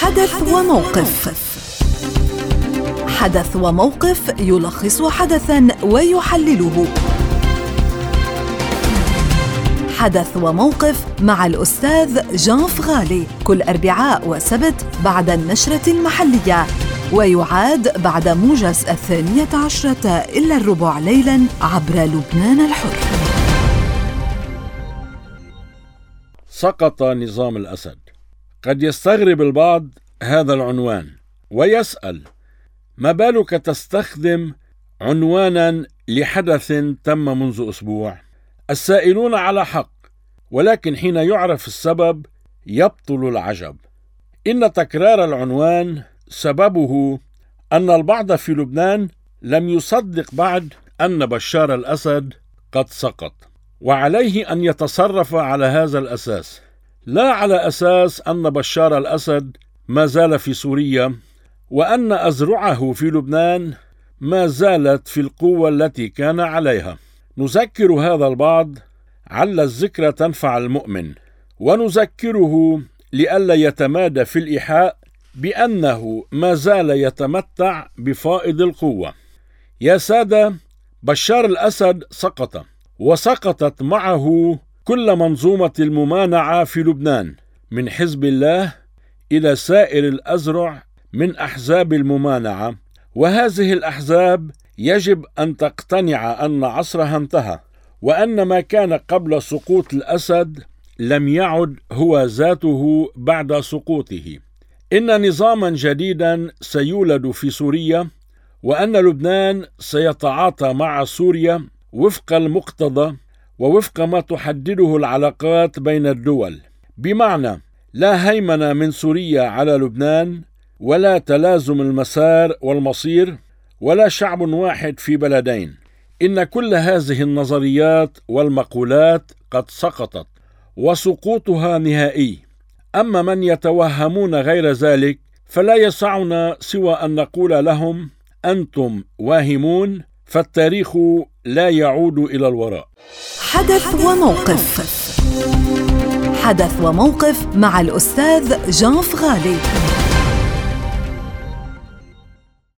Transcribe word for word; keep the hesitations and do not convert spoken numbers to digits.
حدث وموقف. حدث وموقف يلخص حدثاً ويحلله. حدث وموقف مع الأستاذ جان فغالي كل أربعاء وسبت بعد النشرة المحلية، ويعاد بعد موجز الثانية عشرة إلا الربع ليلاً عبر لبنان الحر. سقط نظام الأسد. قد يستغرب البعض هذا العنوان ويسأل: ما بالك تستخدم عنوانا لحدث تم منذ أسبوع؟ السائلون على حق، ولكن حين يعرف السبب يبطل العجب. إن تكرار العنوان سببه أن البعض في لبنان لم يصدق بعد أن بشار الأسد قد سقط، وعليه أن يتصرف على هذا الأساس، لا على أساس أن بشار الأسد ما زال في سوريا وأن أزرعه في لبنان ما زالت في القوة التي كان عليها. نذكر هذا البعض عل الذكرى تنفع المؤمن، ونذكره لئلا يتمادى في الإيحاء بأنه ما زال يتمتع بفائض القوة. يا سادة، بشار الأسد سقط، وسقطت معه كل منظومة الممانعة في لبنان، من حزب الله إلى سائر الأزرع من أحزاب الممانعة، وهذه الأحزاب يجب أن تقتنع أن عصرها انتهى، وأن ما كان قبل سقوط الأسد لم يعد هو ذاته بعد سقوطه. إن نظاما جديدا سيولد في سوريا، وأن لبنان سيتعاطى مع سوريا وفق المقتضى ووفق ما تحدده العلاقات بين الدول، بمعنى لا هيمنة من سوريا على لبنان، ولا تلازم المسار والمصير، ولا شعب واحد في بلدين. إن كل هذه النظريات والمقولات قد سقطت، وسقوطها نهائي. أما من يتوهمون غير ذلك فلا يسعنا سوى أن نقول لهم: أنتم واهمون، فالتاريخ لا يعود إلى الوراء. حدث وموقف. حدث وموقف مع الأستاذ جان فغالي.